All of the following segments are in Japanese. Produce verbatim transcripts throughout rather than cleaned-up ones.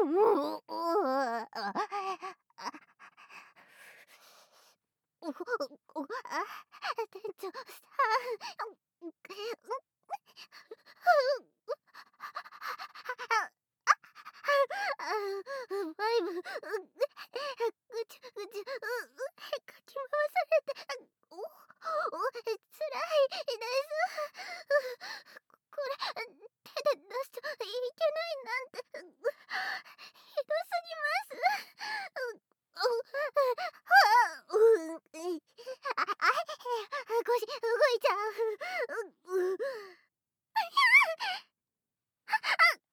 う、あ、あ、おおお、あ、店長さん、うん、う、あ、う、バイブ、う、ぐちゅぐちゅ、う、う、かき回されて、おお、お、辛いです。これ、手で出しちゃいけないなんて、ひどすぎます。う、お、はあ、う、い、あ、あい、腰動いちゃう。う、う、あ、あ、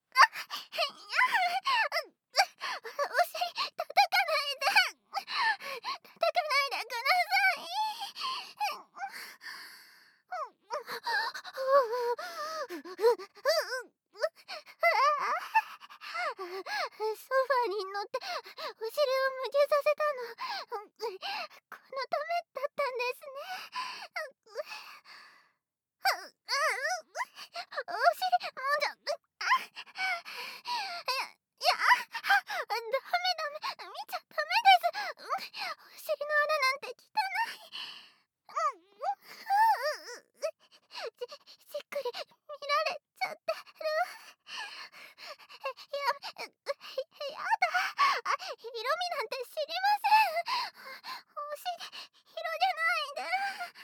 お尻叩かないで。叩かないでください。ソファに乗ってお尻を向けさせたの、このためだったんですね。お尻もんじゃ、あ、いや、いや、ダメダメ、見ちゃダメです。お尻の穴なんて汚い。じ、じっくり見られちゃってる。やめ、やだ。あ、色味なんて知りません。お尻、広げないで。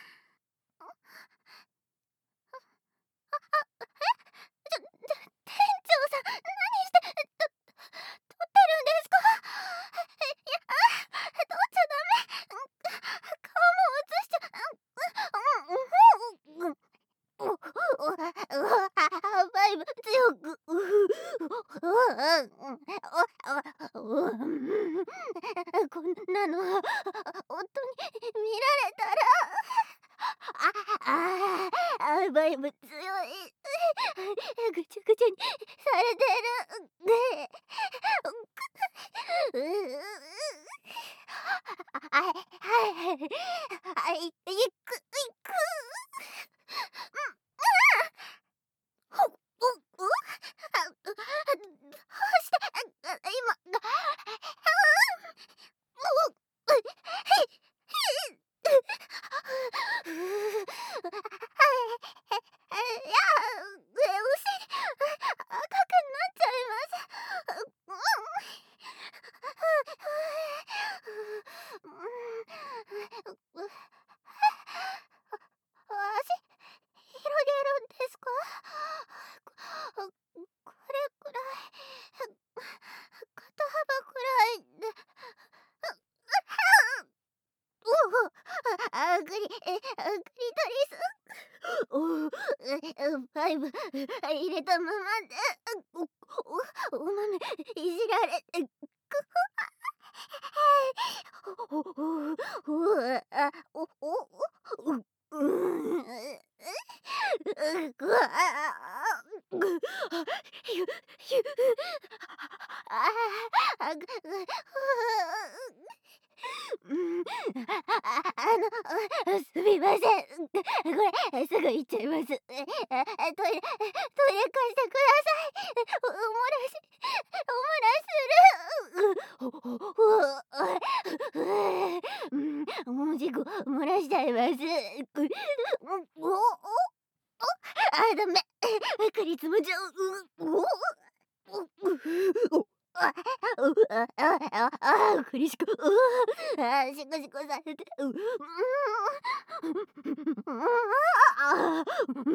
ちょ、ちょ、店長さん、何して、と、撮ってるんですか？いや、撮っちゃダメ。顔も映しちゃ、うん、うん、うん、う、う、う、あ、バイブ強く、う、う、う、うん、お、お、うん、こんなの、ほんとに見られたら、あ、ああ、バイブ強い。ぐちゃぐちゃにされてる。で、う、う、う、あ、はい、はい、はい、いく、いく。ほ、う、う、あ、う、どうして、あ、あ、今、が、う、う、へい、へい、ふう、はい、いや、え、お尻、赤くなっちゃいます。うん。うん。足、広げるんですか？こ、これくらい、肩幅くらいで、う、う、あ、グリ、え、グリトリス。おう、う、ファイブ、入れたままで、お、お、お豆、いじられて、くほ、ほ、ほ、あ、お、お、お、う、うん、う、ぐわ、ぐ、ひゅ、ひゅ、ああ、ぐ、ふうん、あ、あの、すみません。これ、すぐ行っちゃいます。え、あ、トイレ、トイレ貸してください。お、お漏らし、お漏らしする。う、ほ、ほ、ほ、うん、もう事故漏らしちゃいます。く、お、お、お、あ、ダメ。クリスもちゃう。お、お、お、お、あ、う、あ、あ、あ、あ、クリシコ、う、あ、シコシコされて、う、うん、あ、うん、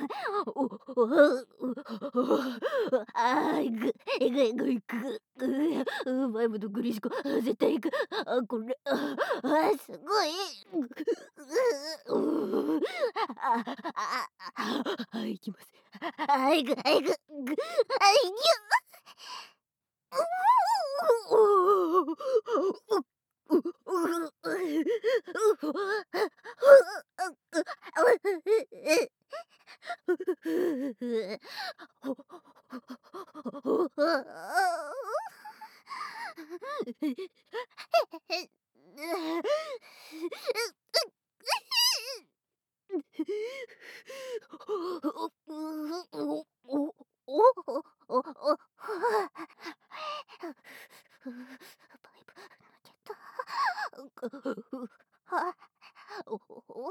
お、お、あ、いく、いくいくいく、う、バイブとクリシコ、絶対行く。あ、これ、あ、あ、すごい。う、あ、あ、あ、あ、行きます。あ、行く、行く、ぐ、あ、いきおおおおおおお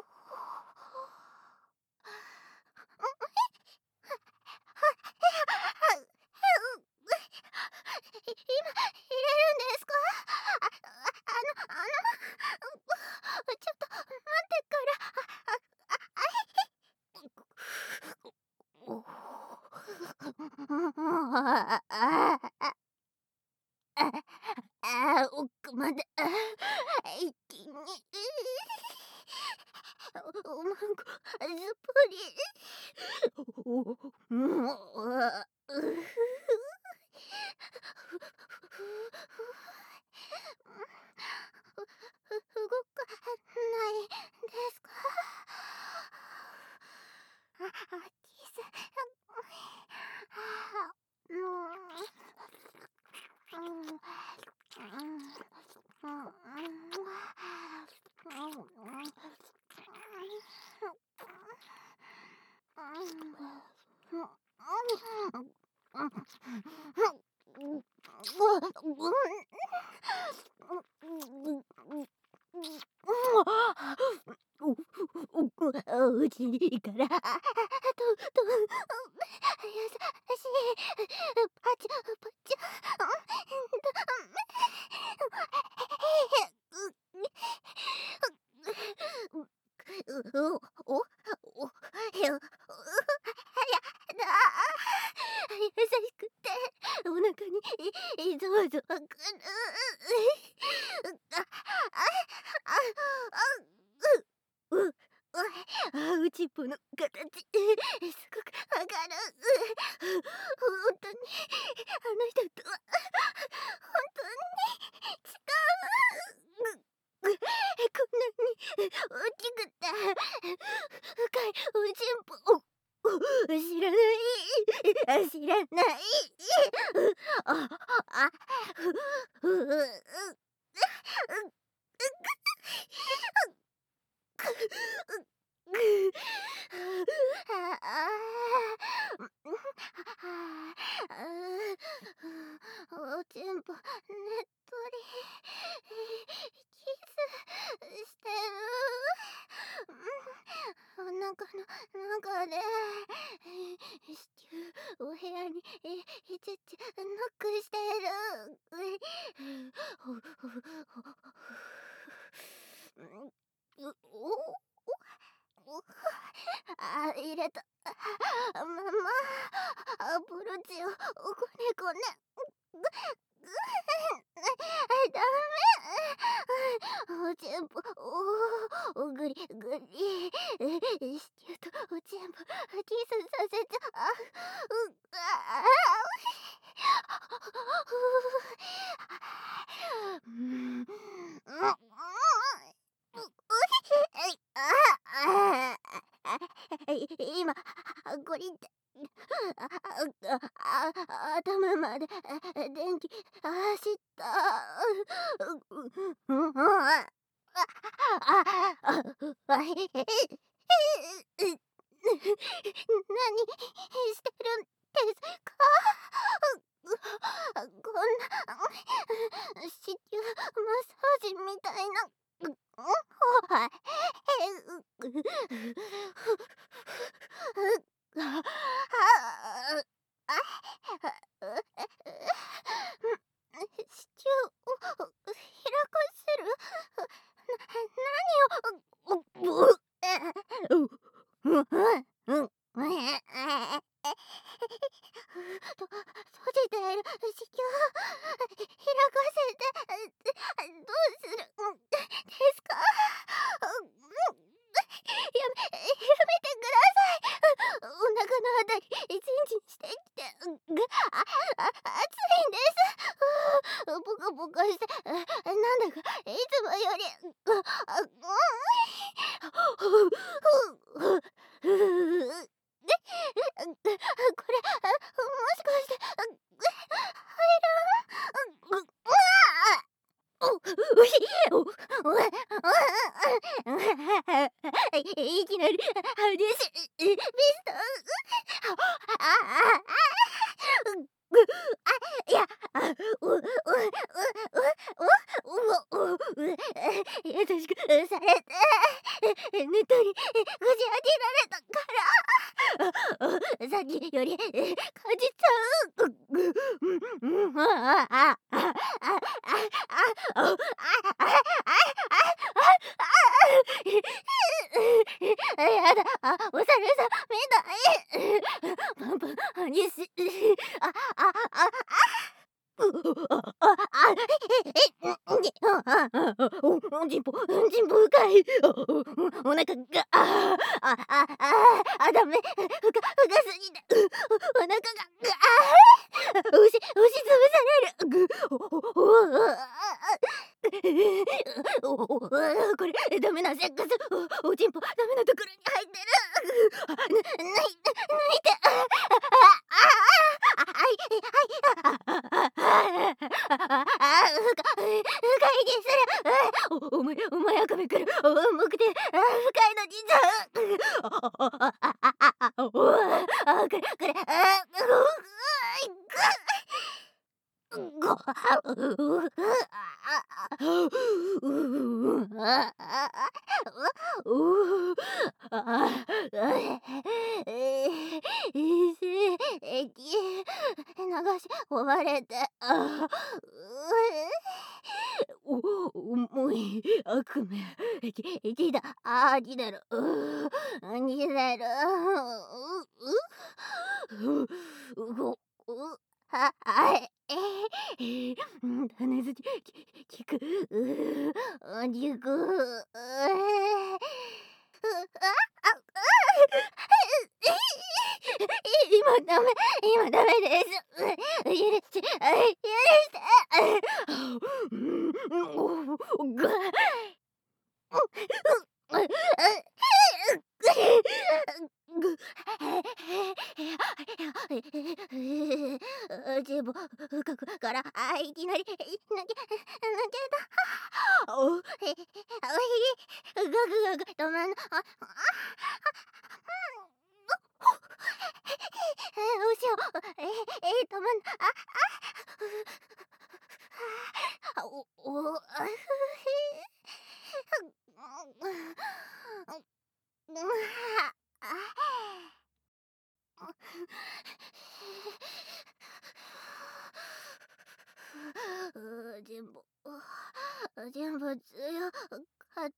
今入れるんですか？あ、あの、あの、ちょっと待ってから、あ、あ、あ、おああああ奥まで、あ一気に、おまんこ、ずぷり、おもう、あうふ動かないですか？あ、あ、キス、あ、うん、うん、うん、うちにいいから、と、と、優しい、パチ、パチ、お、お、お、よ、やだ、優しくて、お腹に、い、ゾワゾワくる。あ、あ、あ、あ、う、う、あ、うちっぽの形、すごくわかる。ほんとに、あの人とは、ほんとに違う。こんなに大きくて、深いおちんぽ、知らない、知らない。あ、あ、う、う、う、ああ、おちんぽねっとりキスしてる。お腹の中で子宮お部屋にいちいちノックしてる。うおおあ、入れた。ママ、アプローチをこねこね。ぐ、ぐ、ダメ。おちんぽ、おおぐりぐり。子宮とおちんぽキスさせちゃう。うあうん。うん今、ゴリって、あああ頭まで電気走った。何してるんですか？こんな子宮マッサージみたいな。シチューを開かせる。何を、と閉じている子宮開かせてどうするですか？やめ、やめてください。お腹のあたりチンチンしてきて、あ、あ、熱いんです。ポカポカして、なんだかいつもより、あ、これ、もしかして、入らん？うわお、うひ、お、おいきなり激しいビスト。あああいや、ううううううう優しくされて。 え寝取りえこじ開けられたからああさっきよりえ感じちゃううぐうんうんああああああああああああやだあお猿さんみたいパンパン激しいああああうあああええうんにあああおおんじんぽうんじんぽ深いおおお腹があああああダメふか深すぎてうお腹があ押し押しつぶされるぐおおおおおこれダメなセックスおおちんぽダメなところに入ってるあぬぬい抜いてあああああはいはいあああああふか深いでするおお前お前赤目くるお重くてあ深いのにじゃああああああおあこれこれあぐごうああうあええええき流し込まれてあお重い悪夢えきえきだあきだろうにだろううごうはあええうん種筋きくうおにくうああ今ダメ今ダメです許して許してうんがでも深くからあいきなり抜け抜けたおえおひガクガク止まんああえどうしようええ止まんああおおあふう全部全部強かった。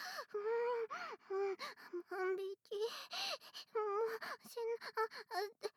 うん、うん、万引き。もうしな